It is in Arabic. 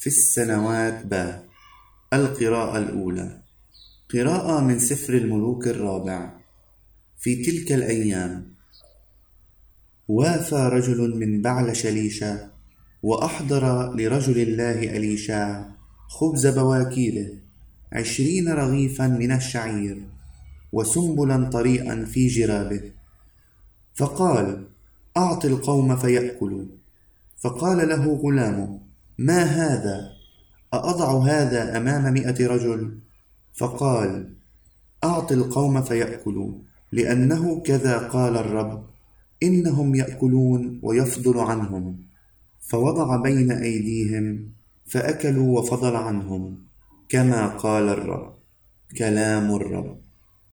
في السنوات القراءة الأولى. قراءة من سفر الملوك الرابع. في تلك الأيام وافى رجل من بعل شليشة وأحضر لرجل الله أليشاع خبز بواكيره 20 رغيفا من الشعير وسنبلا طريئا في جرابه، فقال: أعط القوم فيأكلوا. فقال له غلامه: ما هذا؟ أأضع هذا أمام 100 رجل؟ فقال: أعط القوم فيأكلوا، لأنه كذا قال الرب: إنهم يأكلون ويفضل عنهم. فوضع بين أيديهم فأكلوا وفضل عنهم، كما قال الرب. كلام الرب.